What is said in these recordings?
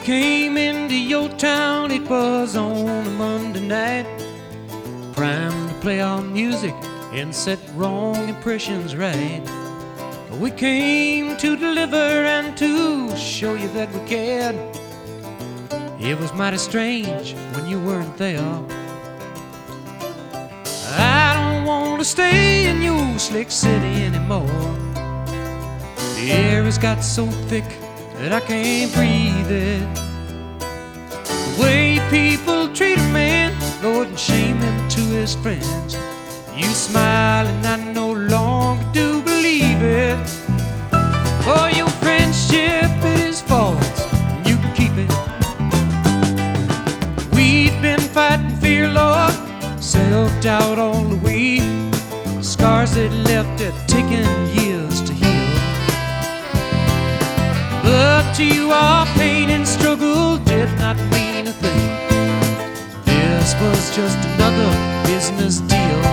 came into your town, it was on a Monday night, primed to play our music and set wrong impressions right. We came to deliver and to show you that we cared. It was mighty strange when you weren't there. I don't want to stay in your slick city anymore. The air has got so thick that I can't breathe it. The way people treat a man, Lord, and shame him to his friends. You smile and I no longer do believe it. For your friendship is false, and you can keep it. We've been fighting fear, Lord, self-doubt all the way. Scars that left it taking years to heal. But to you our pain and struggle did not mean a thing. This was just another business deal.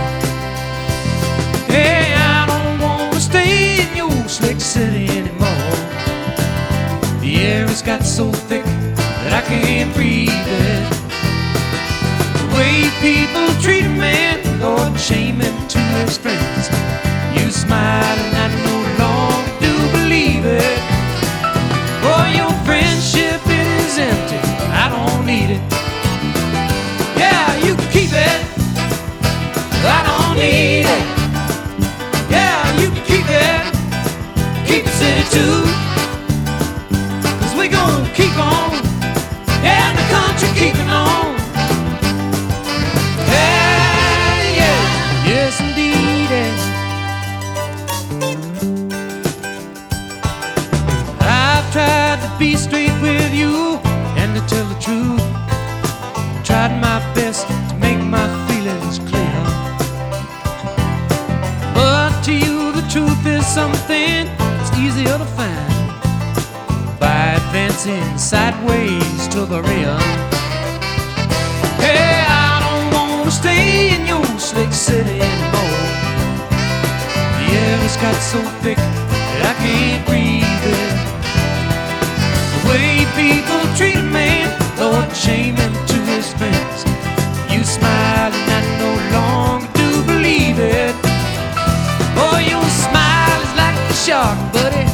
Hey, I don't want to stay in your slick city anymore. The air has got so thick that I can't breathe it. The way people treat a man, Lord, shame him to his friends. You smile and I no longer do believe it. For your friendship is empty, I don't need it. Yeah, you can keep it, I don't need it. Yeah, you can keep it, keep the city too. 'Cause we gon' keep on, yeah, the country keeping on. Yeah, yeah, yes indeed, yeah. I've tried to be straight with you and to tell the truth. Tried my best to make my feelings clear. But to you the truth is something that's easier to find by advancing sideways to the rear. Hey, I don't want to stay in your slick city anymore. The air has got so thick that I can't breathe it. The way people treat a man, Lord, shame him to his friends. You smile and I no longer do believe it. Oh, your smile is like a shark, buddy,